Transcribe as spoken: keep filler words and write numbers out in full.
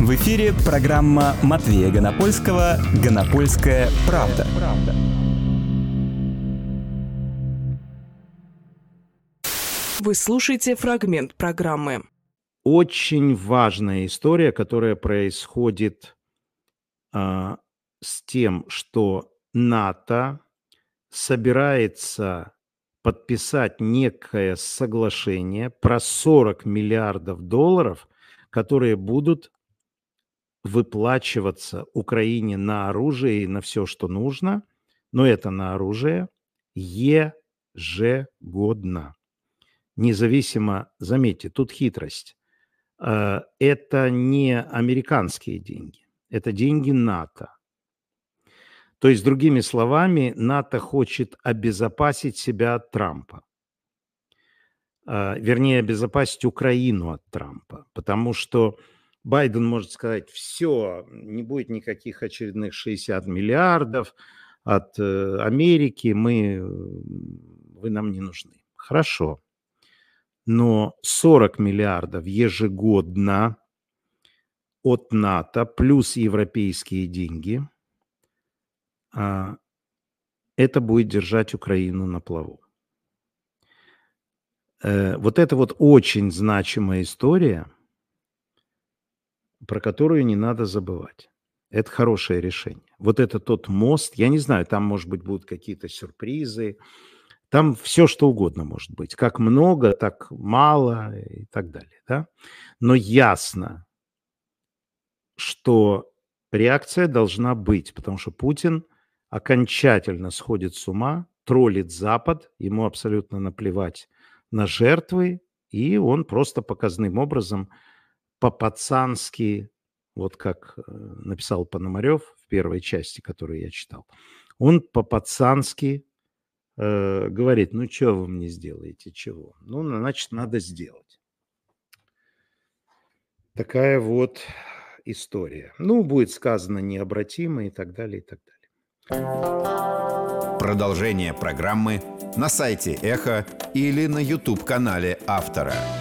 В эфире программа Матвея Гонопольского «Гонопольская правда». Вы слушаете фрагмент программы. Очень важная история, которая происходит а, с тем, что НАТО собирается подписать некое соглашение про сорок миллиардов долларов, которые будут выплачиваться Украине на оружие и на все, что нужно, но это на оружие ежегодно. Независимо, заметьте, тут хитрость. Э, Это не американские деньги, это деньги НАТО. То есть, другими словами, НАТО хочет обезопасить себя от Трампа. Э, Вернее, обезопасить Украину от Трампа. Потому что Байден может сказать: все, не будет никаких очередных шестьдесят миллиардов от э, Америки, мы, э, вы нам не нужны. Хорошо. Но сорок миллиардов ежегодно от НАТО плюс европейские деньги, а, это будет держать Украину на плаву. Э, Вот это вот очень значимая история, про которую не надо забывать. Это хорошее решение. Вот это тот мост, я не знаю, там, может быть, будут какие-то сюрпризы, там все что угодно может быть. Как много, так мало и так далее. Да? Но ясно, что реакция должна быть, потому что Путин окончательно сходит с ума, троллит Запад, ему абсолютно наплевать на жертвы, и он просто показным образом по-пацански, вот как э, написал Пономарев в первой части, которую я читал, он по-пацански э, говорит: ну, что вы мне сделаете, чего? Ну, значит, надо сделать. Такая вот история. Ну, будет сказано необратимо и так далее, и так далее. Продолжение программы на сайте Эхо или на YouTube-канале автора.